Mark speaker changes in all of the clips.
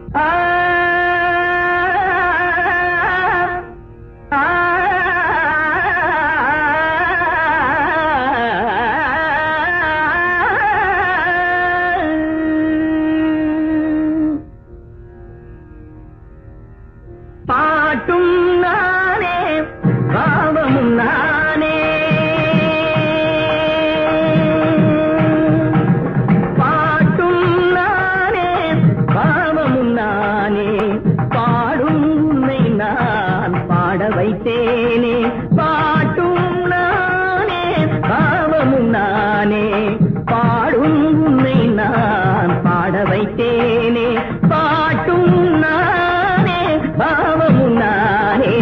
Speaker 1: பாட்டும் நானே பாவமும் நானே பாட்டும் நானே பாவமும் நானே பாடும் உன்னை நான் பாட வைத்தேனே பாட்டும் நானே பாவமும் நானே பாடும் உன்னை நான் பாட வைத்தேனே பாட்டும் நானே பாவமும் நானே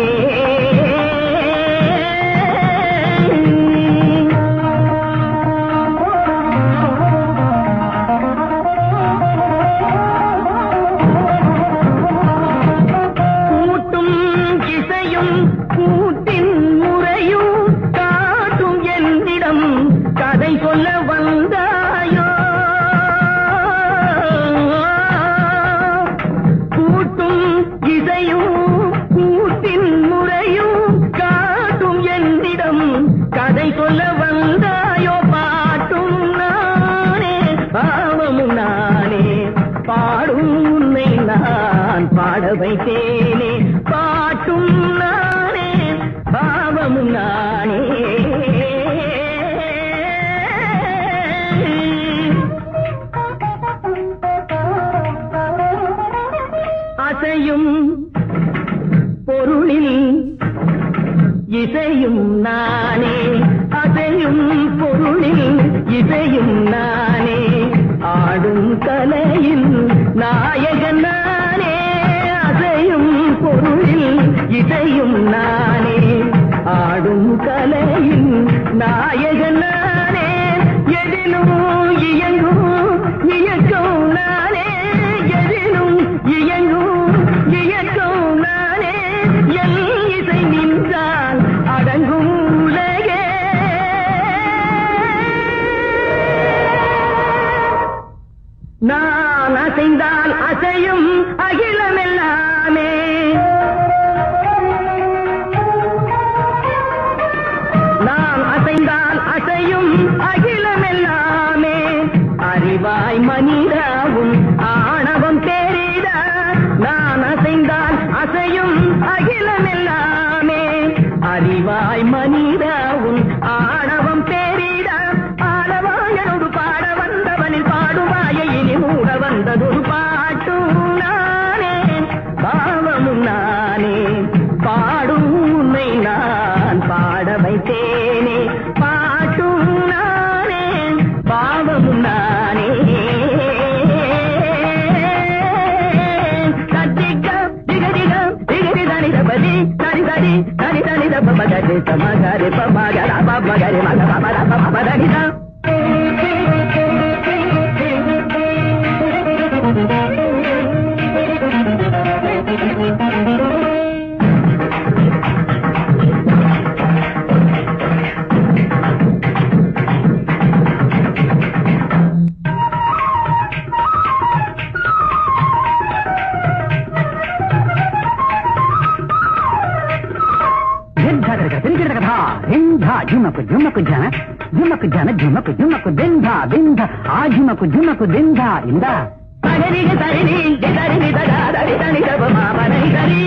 Speaker 1: கூட்டும் இசையும் கூட்டின் முறையும் காட்டும் என்னிடம் கதை சொல்ல வந்தாயோ கூட்டும் இசையும் கூட்டின் முறையும் காட்டும் என்னிடம் கதை சொல்ல வந்தாயோ பாட்டும் நானே பாவமும் நானே பாடும் உன்னை நான் பாட வைத்தேனே பாட்டும் நானே பாவமும் நானே அசையும் பொருளில் இசையும் நானே அசையும் பொருளில் இசையும் நானே ஆடும் கலையில் நாயகன் நானே அசையும் பொருளில் இசையும் நானே ஆடும் கலையில் நாயகன் நானே எதிலும் இயங்கும் இயக்கம் நானே எதிலும் இயங்கும் இயக்கம் நானே என் இசை நின்றால் அடங்கும் உலகே நான் அசைந்தால் அசையும் அகிலமெல்லாமே நான் அசைந்தால் அசையும் அகிலமெல்லாமே அறிவாய் மனிதாவும் ஆணவம் தேரிட நான் அசைந்தால் அசையும் அகிலமெல்லாமே அறிவாய் மனிதாவும் ஆணவம் தேரிட ஆடவாயனோடு பாட வந்தவனில் பாடுவாயை இனி மூட வந்ததொரு பாட்டும் நானே பாவமும் நானே பாடும் உன்னை நான் பாட வைத்தேனே பாட்டும் நானே பாவமும் நானே தத்திகம் திகதிகம் திகதி தனிதபதி தனி தனி தனி தனிதப மகரி சமகரி பமகர பமகரி மக பமர பமதனிதம் झुमक झुमक जाना झुमक जाना झुमक झुमक बिंधा बिंधा आ झुमक झुमक बिंधा इंदा तगरी तगरी तगरी तगरी तगरी जब मामा नहीं करी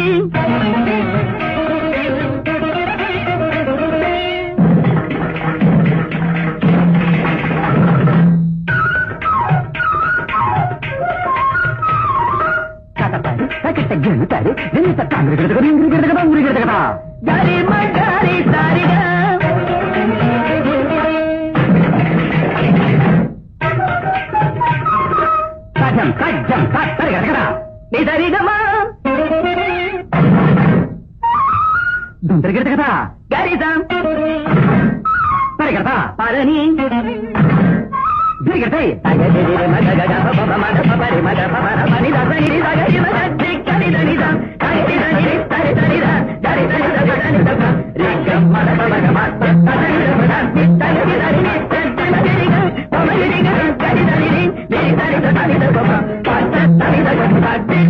Speaker 1: तारे दिन तक कांग्रेस गाड़ी मगारी सारी काजम काजम का निदारी गमा दुंदर गिरता गाड़ी साम तारे करता पारनी गिरते तागे रे मगा गा बाबा मगा बाबा रे मगा बाबा पानी दासनी रे गाड़ी मगा चिकनी दनीदा गाड़ी दनी तारे दनीदा गाड़ी दनीदा गाड़ी दगा रे गम्मा बाबा गमा तारे रे मगा तागे रे रे तागे रे बाबा रे गाड़ी दनी रे तारे दनी बाबा पाता तारे दगा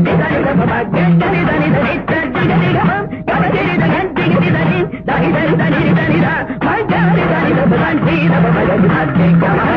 Speaker 1: रे